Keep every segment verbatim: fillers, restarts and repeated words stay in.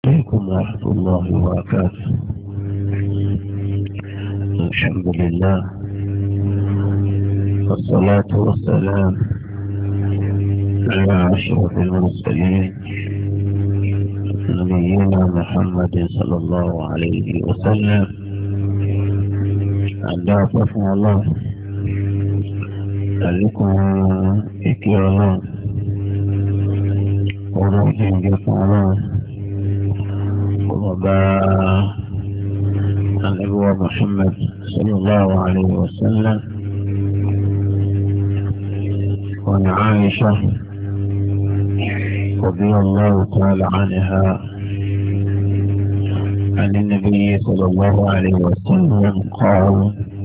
عليكم ورحمة الله وبركاته. الحمد لله والصلاة والسلام على أشرف المرسلين نبينا محمد صلى الله عليه وسلم. أدعوكم الله عليكم إكرام ورحمة الله وبارك النبي محمد صلى الله عليه وسلم. وعن عائشة رضي الله تعالى عنها عن النبي صلى الله عليه وسلم قال: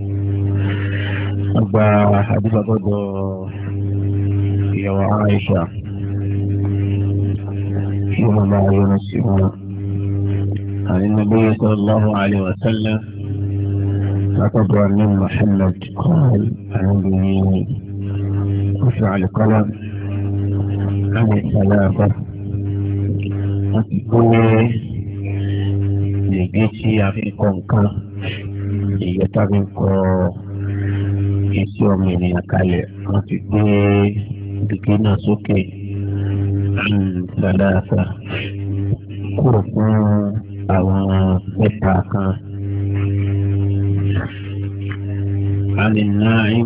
أبا حديث قدر يا عائشة فيما لا ينسبون عن النبي صلى الله عليه وسلم لقد من محمد قال: عن رفع القلم عن الثلاثة أتقول لجيتي أفيكم كان يتابعكم يسير من يكالي أتقول بكنا سوكي عن ثلاثة كرفون أو متاكا عن النائم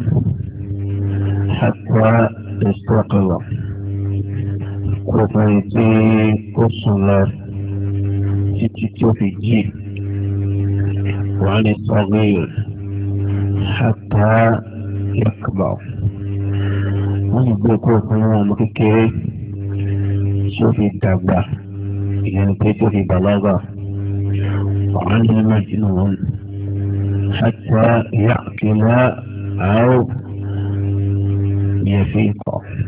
حتى يستيقظ كرفيتي كسلر تتيتو في جي. وعن الصغير حتى يكبر ونبقى كرفون مكيكي شوفي الدابة يعني كيتو في بلاغة. وعن المجنون حتى يعقل أو يفيق.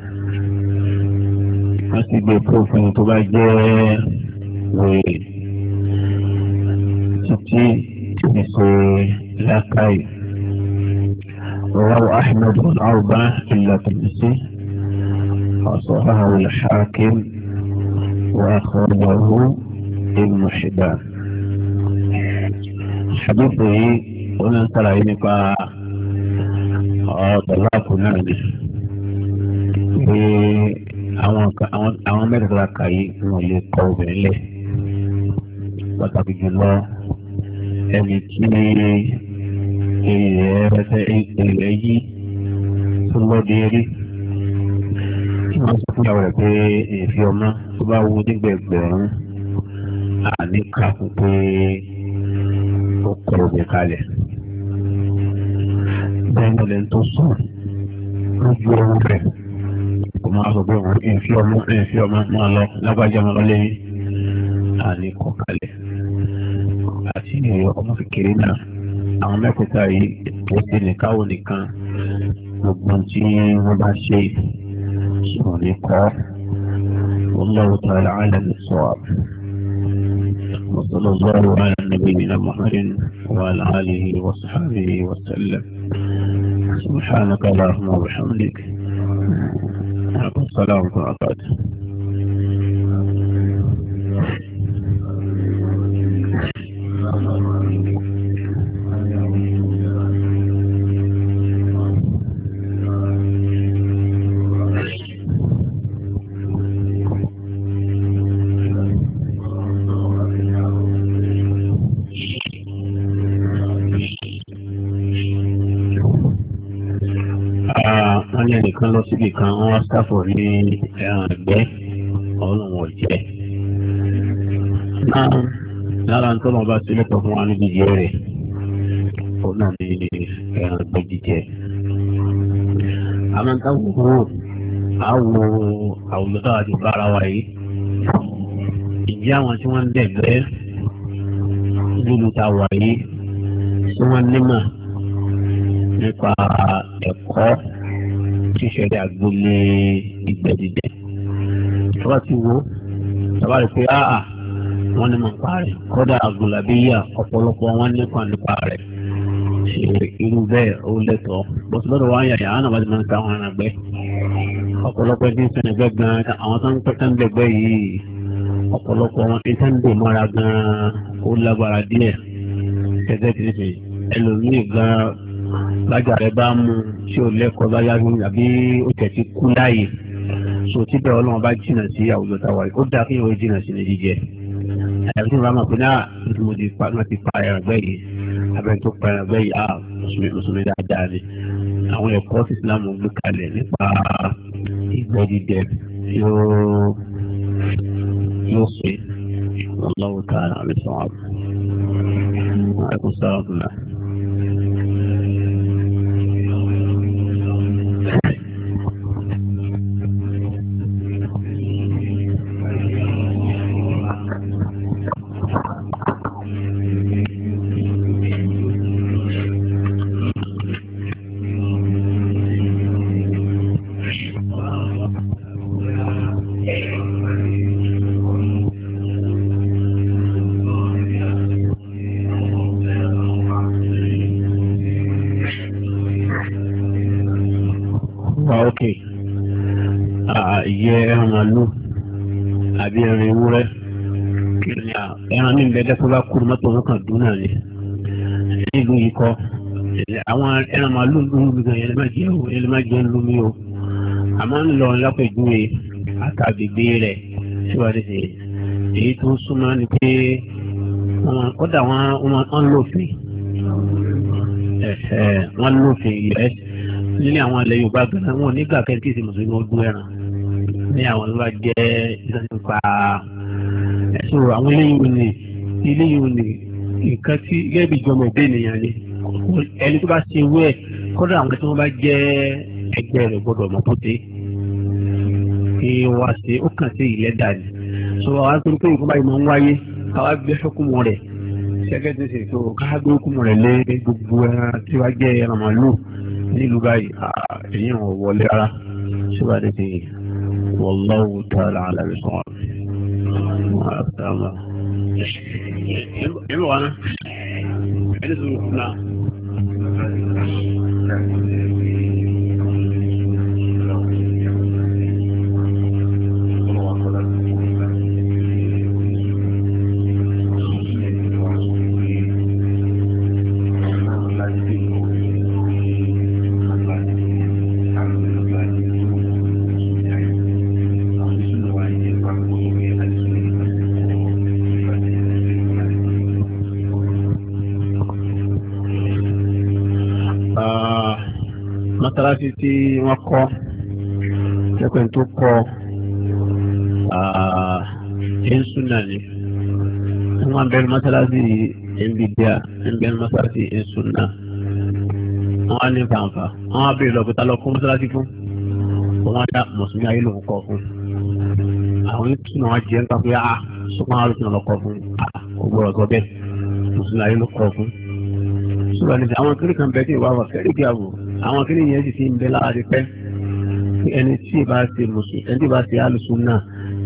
أسيب الكوفين تباجي وي ستي تنسي لاكاي. رواه أحمد والأربعة إلا تنسي وصححه الحاكم وأخرجه ابن حبان. حديثه قلنا ترى إنك طلاق نادي àwọn mẹ́rẹ̀ẹ́ta kàyí wọn lè kọ obìnrin lẹ̀, pàtàkì jùlọ ẹni tí èrè yí tó lọ́dẹ rí tí wọ́n sọ fún ìyàwó rẹ̀ pé èéfì ọmọ tó bá wú nígbẹ̀gbẹ̀rún àníkà fún pé ó kọ obìnrin kalẹ̀. bẹ́ẹ̀ ni lẹ́nu tó sùn lójú ọrùn rẹ̀ kò máa sọ pé òun èéfì ọmọ èéfì ọmọ máa lọ lágbájá máa lọ lẹ́yìn àníkọ̀ kalẹ̀. àti ọmọ kékeré náà àwọn mẹ́kọ̀ọ́ta yìí tó ti nìkáwò nìkan gbogbo tí wọ́n bá ṣe sọ̀rọ̀ ní kọ́. wallahu ta'ala a'lam bis-sawab. وصلى الله على نبينا محمد وعلى آله وصحبه وسلم. سبحانك اللهم وبحمدك. السلام عليكم ورحمة الله. wọ́n lé nìkan lọ síbi kan wọ́n wá sáfò ní ẹran ẹgbẹ́ ọlọ́run ọ̀jẹ́. náà lára ń tọ́lọ́ bá sílẹ̀ pọ̀ fún wa níbi jíjẹ rẹ̀ ó náà ní ẹran ẹgbẹ́ jíjẹ. àmọ́ táwọn kúrò àwọ̀ àwùjọ tó àti bára wa yìí ìjẹ́ àwọn tí wọ́n ń dẹ̀gbẹ́ nílùú ta wà yìí tí wọ́n nímọ̀ nípa ẹ̀kọ́ ṣíṣẹ̀lẹ̀ àgbélé ìgbẹ́ jíjẹ. Ìjọba ti wo ìjọba rẹ̀ pé áà wọ́n ní mọ̀ nípa rẹ̀ kọ́dà àgùnlàbíyà ọ̀pọ̀lọpọ̀ wọn nípa nípa rẹ̀. ṣe irú bẹ́ẹ̀ ó lẹ́tọ̀ọ́ bọ́sí lọ́dọ̀ wá ń yàyà àwọn àbájá máa ń ta àwọn àgbẹ̀ ọ̀pọ̀lọpọ̀ ẹbí ń sẹ́ni ẹgbẹ́ gan àwọn tó ń pẹ́tẹ́ ń gbẹ̀gbẹ́ yìí ọ̀pọ̀lọpọ̀ wọn ìtàn dè mọ́ra gan-an ó lágbára díẹ̀ gẹ́gẹ́ bí ṣe ẹlòmíì gan-an lájà rẹ̀ bá mú tí ò lẹ́kọ̀ọ́ bá yá lórí àbí ó tẹ̀ ti kú láàyè so tí bẹ́ẹ̀ ọlọ́run bá jìnnà sí àwùjọ táwa ó dáa kí ìwé jìnnà sí ní jíjẹ àyàfi tí wọ́n bá mọ̀ pé náà mo ti pa wọ́n ti pa ẹ̀rọ̀gbẹ́ yìí abẹ́rẹ́ tó pa ẹ̀rọ̀gbẹ́ yìí ah mùsùlùmí dáadáa ni àwọn ẹ̀kọ́ tí Islam gbé kalẹ̀ nípa ìgbẹ́ jíjẹ yóò yóò ṣe Allahu ta'ala àmì sọ̀rọ̀ àìkú sáà ọ̀dùnà. ókè ìyẹ́ ẹran màálù àbí ẹran ewúrẹ́ ẹran ní ìgbẹ́jẹ́ tó bá kúrò mọ́tò wọn kàn dún náà ni nílùú yìí kọ́ àwọn ẹran màálù lóhùn gbígbọ́n yẹn lè má jẹ́ o lè má jẹ́ lómi o àmọ́ ń lọ lápẹ̀júwe àtàgbègbè rẹ̀ síwájú sí èyí tó ń súnmọ́ ni pé kódà wọ́n lófin wọ́n lófin us nílé àwọn ilẹ̀ Yorùbá gan-an wọn nígbà kẹ́kẹ́ sí mùsùlùmí ọdún ẹran ní àwọn ló bá jẹ́ ìsànnípa ẹ̀sùn àwọn eléyìí ní eléyìí ní nǹkan tí gẹ́gẹ́ bí ìjọba òde ènìyàn ni ẹni tó bá ṣe ewé ẹ̀ kódà àwọn tí wọ́n bá jẹ́ ẹgbẹ́ rẹ̀ gbọ́dọ̀ mọ̀ tó dé kí wọ́n ṣe ó kàn sí ilẹ̀ dàní so àwọn akérò pé nǹkan báyìí máa ń wáyé káwá gbé ṣọ́kùnmọ́ rẹ̀ ṣẹ́gẹ́ tó ṣe tó káwá gbé ṣọ́kùnmọ́ rẹ̀ lé gbogbo ẹran tí wọ́n jẹ́ ẹran màálù nílùú báyìí èyí ò wọlé ara síwájú ti wallahu ta'ala a'lam bis-sawab. Ẹ̀mí wa náà ẹni tó kú náà. Mọ́sálásí tí wọ́n kọ́ lẹ́pẹ̀ẹ́ tó kọ́ ẹ̀ńsúnà ni wọ́n bẹ̀rẹ̀ mọ́sálásí ẹ̀ńbídíà ẹ̀ńbẹ̀rẹ̀ mọ́sálásí ẹ̀ńsúnà wọ́n á ní fàǹfà wọ́n á bèèrè lọ́pẹ́ta lọ kọ́ mọ́sálásí fún wọ́n á dá mùsùlùmí ayé lòun kọ́ fún àwọn ìtúnà wọn jẹ́ nípa pé a sọ́kàn àrùn lọ́kọ́ fún kò gbọ́dọ̀ sọ bẹ́ẹ̀ mùsùlùmí ayé ló kọ́ fún ṣùgbọ́n ní àwọn kiri kan bẹ́ẹ̀ tí ìwà wà fẹ́ẹ́ rí ààbò àwọn kiri yẹn sì ti ń bẹ lára ti pẹ́ ẹni tí ìbá ṣe mùsùlùmí ẹni tí ìbá ṣe alùsùn náà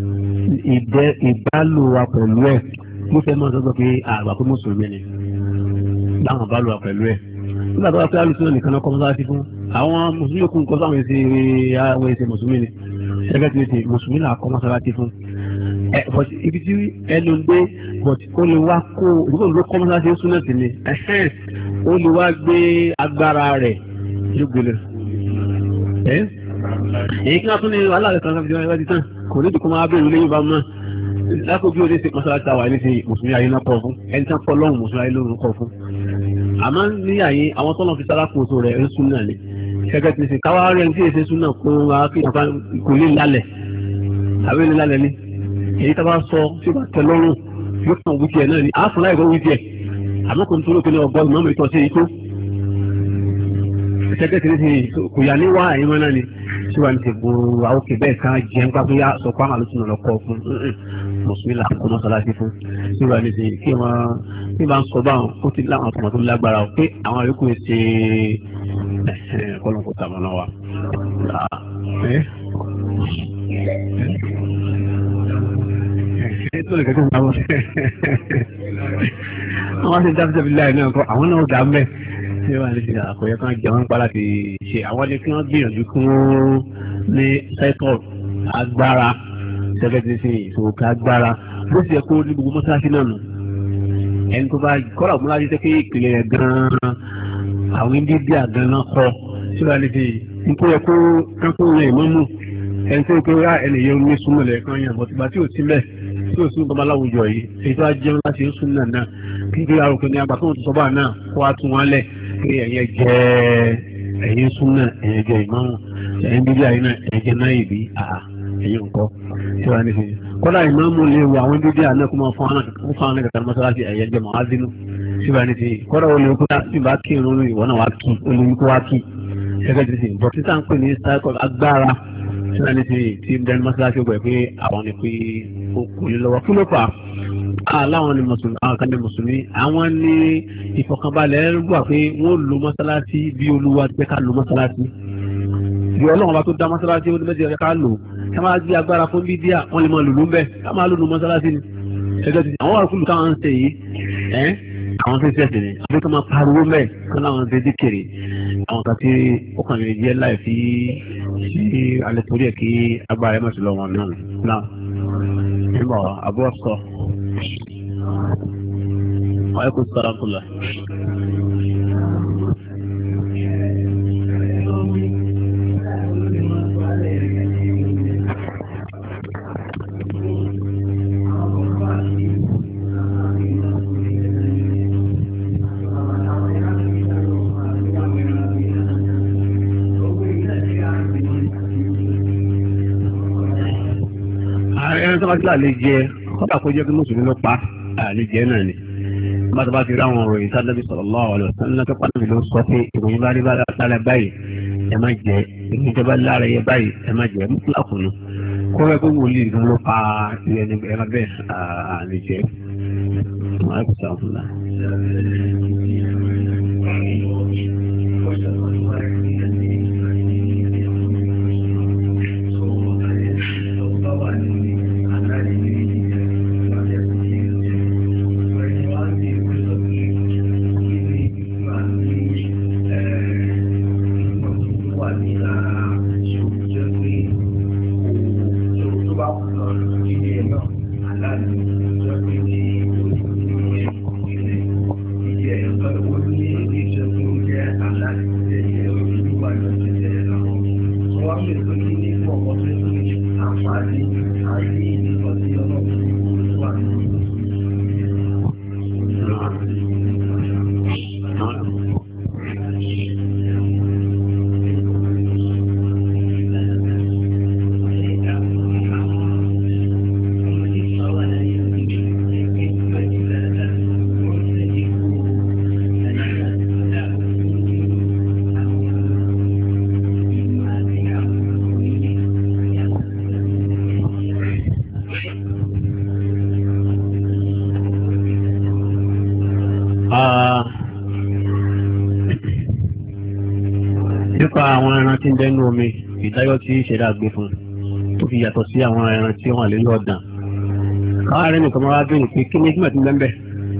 ìbálò wa pẹ̀lú ẹ̀ ló fẹ́ máa sọ pé àgbà pé mùsùlùmí ni báwọn bá lò wá pẹ̀lú ẹ̀ nígbà tó wá pé alùsùn náà nìkan náà kọ́ mọ́sáàsì fún àwọn mùsùlùmí kún kọ́ sáwọn èsì àwọn èsì mùsùlùmí ni ẹgbẹ́ tí ó ti mùsùlùmí là kọ́ mọ́sáàsì fún ẹ but ibi tí ẹnu gbé but ó lè wá kó ìdúgbò ló kọ́ mọ́sáàsì sún náà sí ni ó lè wá gbé agbára rẹ̀ yóò gbélé ẹ́ èyí kí wọ́n tún ní aláàrẹ̀ kan káfíńtì wáyé tán kò ní ìdíkọ́ máa bẹ̀rù lẹ́yìn bá mọ́ lákòókò òde ṣe mọ́sálásí àwà ní ti mùsùlùmí ayé náà kọ̀ fún ẹni tán kọ́ lọ́hùn mùsùlùmí ayé lóhùn kọ̀ fún àmọ́ ní àyè àwọn tọ́lọ́ fi sára kóso rẹ̀ ń sún náà ni gẹ́gẹ́ ti ṣe káwá rẹ̀ ń tí èsè sún náà kó kò lè lálẹ̀ àwé lè lálẹ̀ ni èyí tá bá sọ tí ó bá tẹ lọ́rùn yóò kàn wí tiẹ̀ náà ni àáfọ̀ láì gbọ́ wí tiẹ̀ àmọ́ kò ní tó lókè ní ọgbọ́n ìmọ̀ ìtọ́ sí èyí tó gẹ́gẹ́ tí ní kò yà ní wá àyín mọ́ náà ni tí wàá ní ti bo àwòkè bẹ́ẹ̀ kan jẹun pápẹ́ yá sọ pé àwọn àlùsùn náà lọ́kọ́ fún mùsùlùmí là kó mọ́sálásí fún tí wàá ní ti kí wọ́n tí wọ́n sọ báwọn ó ti láwọn àtọ̀mọ̀ tó lágbára pé àwọn yòókù ṣe kọ́lọ́n kò tàwọn náà wà. àwọn ti dábìtì bí láì náà kọ́ àwọn náà dá mẹ́ tí wọ́n lè ṣe àkọyẹ kan jẹ́ wọ́n ń pa láti ṣe àwọn ní kí wọ́n gbìyànjú kí wọ́n ní sẹ́tọ̀ agbára sẹ́kẹ́tì sí ìṣòwòkè agbára bó ti yẹ kó ní gbogbo mọ́sálásí náà nù ẹni tó bá kọ́ra múláṣí tẹ́ pé ìpìlẹ̀ rẹ̀ gan-an àwọn ibi bí àgàn náà kọ́ síra ní ti nípò yẹ kó kánkó yẹn ìmọ̀mù ẹni tó kó rá ẹni yẹn ní súnmọ́ lẹ̀ kan yẹn bọ̀tìgbà tí ò sí mẹ́ tí ò sí bàbá láwùjọ yìí èyí tó wá jẹun láti ń sún náà náà kí kí arúgbó ní agbá tó ń sọ bá náà kó wá tún wọn lẹ̀ pé ẹ̀yẹ jẹ́ ẹ̀yẹ sún náà ẹ̀yẹ jẹ́ ìmọ̀mù ẹ̀yẹ bíbí àyè náà ẹ̀yẹ jẹ́ náà ìbí àà ẹ̀yẹ nǹkan síra ní ti kọ́lá ìmọ̀mù lè wo àwọn bíbí àná kó máa fún àwọn ẹ̀ka mọ́sálásí ẹ̀yẹ jẹ́ mọ́ ádínú síra ní ti kọ́lá olè òkúta síbá kí irun ìwọ náà wá kí olè kó wá kí gẹ́gẹ́ bí sin bọ̀ títà ń pè ní cycle agbára síra ní ti ti dẹnu mọ́sálásí ọgbà pé àwọn ni pé ó kò lè lọ́wọ́ kí ló fà á láwọn ni mùsùlùmí àwọn kan ní mùsùlùmí àwọn ní ìfọ̀kànbalẹ̀ gbà pé wọ́n lo mọ́sálásí bí olúwa ti ká lo mọ́sálásí bí ọlọ́run bá tó dá mọ́sálásí ó ní méjì ká lò ká máa gbé agbára fún bídíà wọ́n lè máa lò ló ń bẹ̀ ká máa lò lò mọ́sálásí ni gẹ́gẹ́ bí àwọn àkùlù táwọn ń ṣe yìí ẹ́ àwọn tó ń ṣẹ̀ṣẹ̀ ni àbí ká máa pariwo mẹ́ kán láwọn ń ṣe díkèrè àwọn kan tí ó kàn lè jẹ́ láì fi sí alẹ́ torí ẹ̀ kí agbára ẹ̀ mọ̀sí lọ́wọ́ náà náà nígbà àbúrò sọ ọ̀ẹ́ kò sọ̀rọ̀ kùlà. ẹni tó bá ti láàlẹ́ jẹ kọ́dà kó jẹ́ kí mùsùlùmí ló pa àlẹ́ jẹ náà ni bá tó bá ti rí àwọn ọ̀rọ̀ yìí sábẹ́ sallallahu alaihi wasallam tó pàdé ló sọ pé ìròyìn bá rí bá lára báyìí ẹ má jẹ ìròyìn tó bá lára yẹ báyìí ẹ má jẹ mùsùlùmí kùnú kó rẹ pé wòlíì gan ló pa ìrẹni ẹran bẹ́ẹ̀ àlẹ́ jẹ nípa àwọn ẹran tí ń dẹnu omi ìdájọ́ tí ìṣẹ̀dá gbé fún tó fi yàtọ̀ sí àwọn ẹran tí wọ́n lè lọ ọ̀dàn káàárẹ̀ nìkan máa bèèrè pé kí ní ìgbà tí ń bẹ́ẹ̀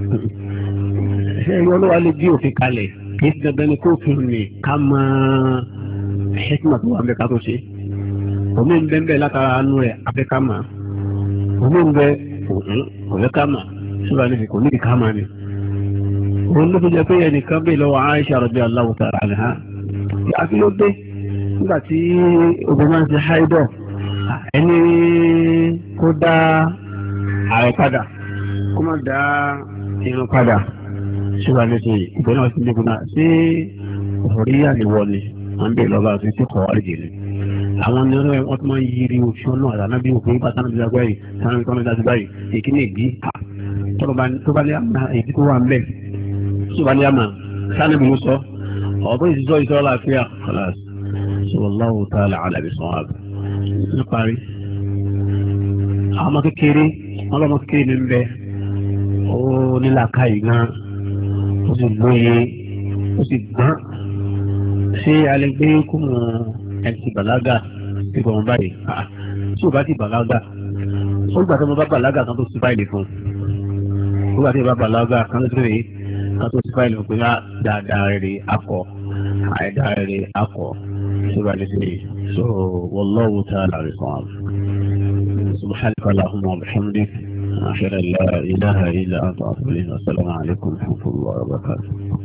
ṣe ẹ̀yọ́ ló wà lè bí òfin kalẹ̀ kì í ti dandan ní kóòtù ní ká mọ ẹ̀ṣẹ́tìmọ̀ tó wà ń bẹ ká tó ṣe omi ń bẹ́ẹ̀ látara anú rẹ̀ afẹ́ká mà omi ń bẹ òfẹ́ká mà ṣúra ní kò níbi ká mà ni òun ló fi jẹ pé ẹnìkan bẹ́ẹ̀ lọ́wọ́ Aisha radiyallahu ta'ala anha àti ló dé nígbà tí obìnrin máa ń ṣe haidọ̀ ẹni kó dá ààrẹ padà kó má dá irun padà ṣúra ní ṣe ìgbẹ́ náà sí nígbà náà sí orí àníwọ̀ ni wọ́n ń bèèrè lọ́ba àti tí kọ̀ wálé jèrè àwọn ní ọ̀rẹ́ wọn tó máa ń yiri òfin náà àtàná bí òfin bá tánà bí lágbá yìí tánà bí tánà bí báyìí èkí ní ìgbí tó bá lé àmà èyí tó wà ń bẹ̀ tó bá lé àmà tánà bí ló sọ ọ̀bọ̀ ìsìsọ́ ìsọ́ láàfíà khalas wallahu ta'ala a'lam bis-sawab ní parí àwọn ọmọ kékeré wọn lọ́mọ kékeré ní ń bẹ ó nílàkà yìí gan ó sì lóye ó sì gbọ́n ṣé alẹ́ gbé kúmù ẹ̀sì bàlágà tí kò wọ́n báyìí tí ò bá ti bàlágà ó gbà tó mo bá bàlágà kan tó sí báyìí fún ó gbà tó bá bàlágà kan tó sí báyìí kan tó sí báyìí pé dáadáa rẹ̀ akọ àìdáa rẹ̀ akọ tí ó bá lè ṣe so wallahu ta'ala a'lam subhanaka allahumma wa bihamdik أشهد أن لا إله إلا أنت أستغفرك. السلام عليكم ورحمة الله وبركاته.